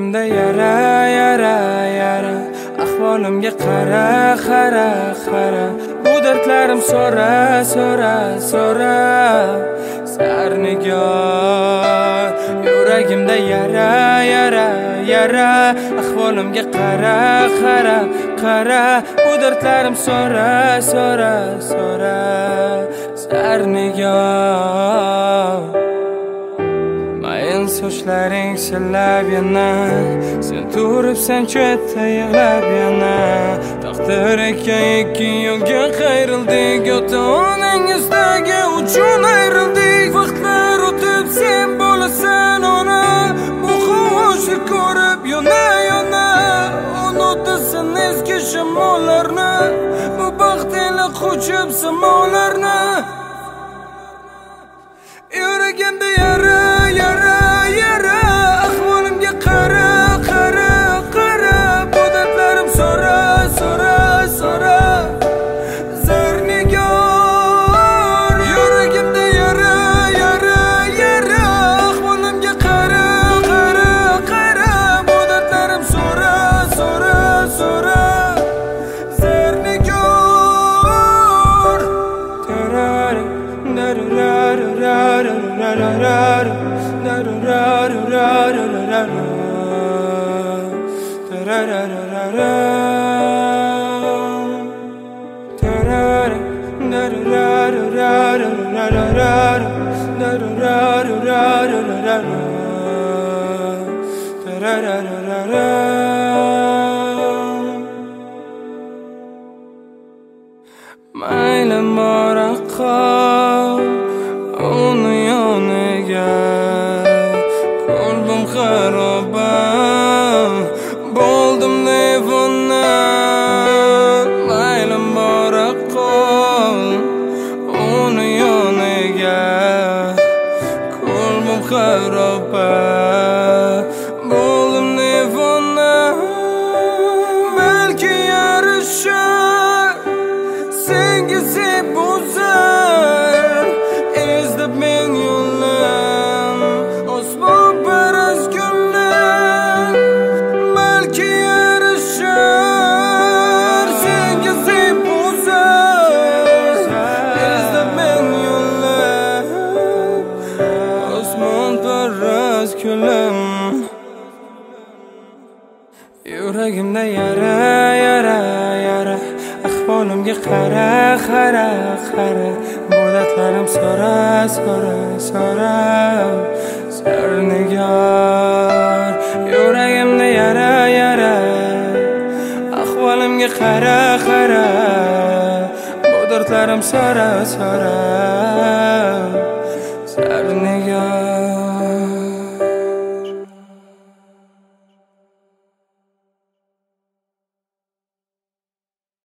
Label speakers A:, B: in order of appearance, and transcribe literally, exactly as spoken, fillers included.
A: Yuragimda yara, yara, yara. Ahvolimga qara, qara, qara. Bu dardlarim so'ra, so'ra, so'ra. Sarnigar. Yuragimda yara, yara, yara. Ahvolimga qara, qara, qara. Bu dardlarim so'ra, so'ra, so'ra. Sarnigar. Mayin sochlaring silab yana, sen turibsan chetda yig'lab yana. Taqdir ekan ikki yo'lga qayrildik, ota-onangizdagi uchun ayrildik. Vaqtlar o'tib sen bo'lasan ona, bu hovuchni ko'rib yona yona. Unutasan eski shamollarni, bu baxtli qo'chib samolarni. Yuragimda yara, yara, yara. Ahvolimga qara, qara, qara. Bu dardlarim so'ra, so'ra, so'ra. Zarnigor. Yuragimda yara, yara, yara. Ahvolimga qara, qara, qara. Bu dardlarim so'ra, so'ra, so'ra. Zarnigor. Tarari, darari, darari. La la la la la la la la la la. Ta ra ra ra ra ra. Ta ra ra ra ra ra ra la la la la la la la la. Ta ra ra ra ra ra. Mayli bora qol. Uni yoniga qalbim xaroba bo'ldim devona. Maylim bora qol uni yoniga qalbim xaroba bo'ldim devona. Balki yarashar senga zeb bo'zar, izlab men yo'llam osmon parast kunlar. Balki yarashar senga zeb bo'zar, izlab men yo'llam osmon parast kunlar. Yuragimda yara, yara, yara. Ahvolimga qara, qara, qara. Bu dardlarim so'ra, so'ra, so'ra. Sarnigar. Yuragimda yara, yara. Ahvolimga qara, qara. Bu dardlarim so'ra, so'ra.